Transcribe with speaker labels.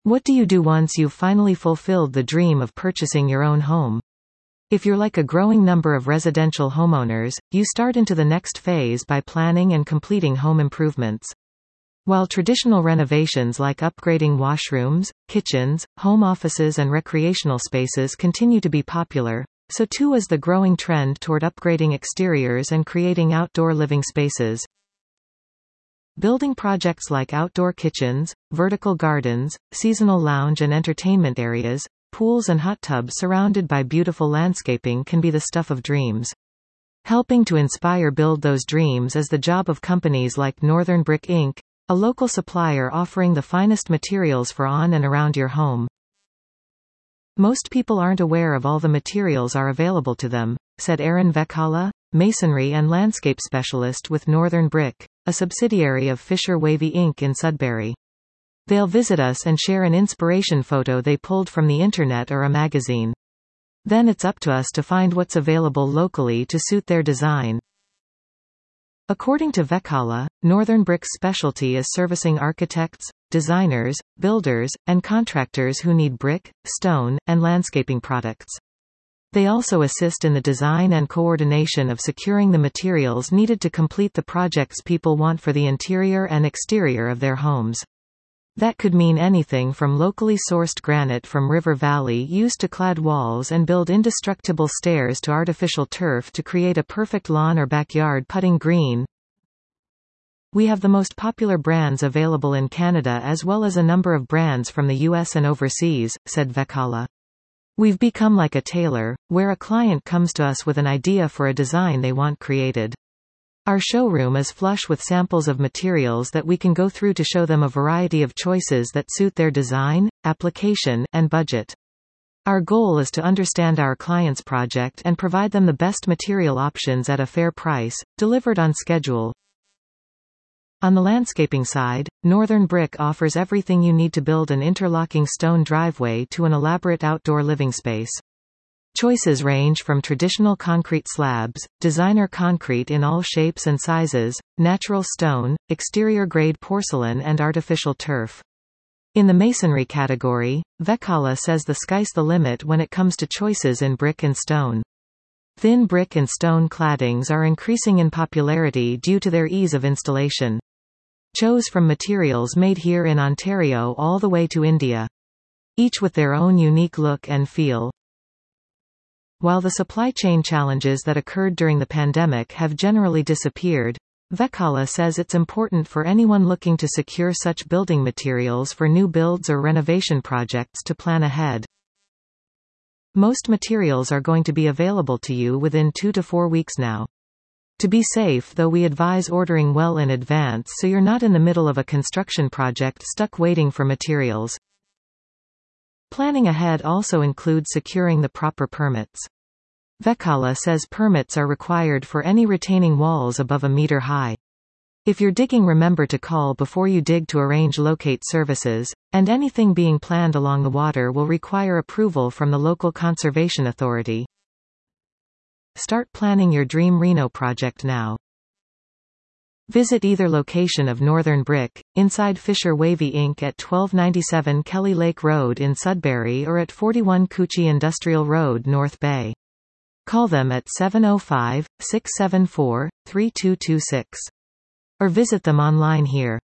Speaker 1: What do you do once you've finally fulfilled the dream of purchasing your own home? If you're like a growing number of residential homeowners, you start into the next phase by planning and completing home improvements. While traditional renovations like upgrading washrooms, kitchens, home offices and recreational spaces continue to be popular, so too is the growing trend toward upgrading exteriors and creating outdoor living spaces. Building projects like outdoor kitchens, vertical gardens, seasonal lounge and entertainment areas, pools and hot tubs surrounded by beautiful landscaping can be the stuff of dreams. Helping to inspire build those dreams is the job of companies like Northern Brick Inc., a local supplier offering the finest materials for on and around your home. Most people aren't aware of all the materials are available to them, said Aaron Vekala, masonry and landscape specialist with Northern Brick, a subsidiary of Fisher Wavy Inc. in Sudbury. They'll visit us and share an inspiration photo they pulled from the internet or a magazine. Then it's up to us to find what's available locally to suit their design. According to Vekala, Northern Brick's specialty is servicing architects, designers, builders, and contractors who need brick, stone, and landscaping products. They also assist in the design and coordination of securing the materials needed to complete the projects people want for the interior and exterior of their homes. That could mean anything from locally sourced granite from River Valley used to clad walls and build indestructible stairs to artificial turf to create a perfect lawn or backyard putting green. We have the most popular brands available in Canada as well as a number of brands from the US and overseas, said Vekala. We've become like a tailor, where a client comes to us with an idea for a design they want created. Our showroom is flush with samples of materials that we can go through to show them a variety of choices that suit their design, application, and budget. Our goal is to understand our client's project and provide them the best material options at a fair price, delivered on schedule. On the landscaping side, Northern Brick offers everything you need to build an interlocking stone driveway to an elaborate outdoor living space. Choices range from traditional concrete slabs, designer concrete in all shapes and sizes, natural stone, exterior-grade porcelain and artificial turf. In the masonry category, Vekala says the sky's the limit when it comes to choices in brick and stone. Thin brick and stone claddings are increasing in popularity due to their ease of installation. Choose from materials made here in Ontario all the way to India. Each with their own unique look and feel. While the supply chain challenges that occurred during the pandemic have generally disappeared, Vekala says it's important for anyone looking to secure such building materials for new builds or renovation projects to plan ahead. Most materials are going to be available to you within 2 to 4 weeks now. To be safe though, we advise ordering well in advance so you're not in the middle of a construction project stuck waiting for materials. Planning ahead also includes securing the proper permits. Vekala says permits are required for any retaining walls above a meter high. If you're digging, remember to call before you dig to arrange locate services, and anything being planned along the water will require approval from the local conservation authority. Start planning your dream reno project now. Visit either location of Northern Brick, inside Fisher Wavy Inc. at 1297 Kelly Lake Road in Sudbury or at 41 Coochie Industrial Road, North Bay. Call them at 705-674-3226. Or visit them online here.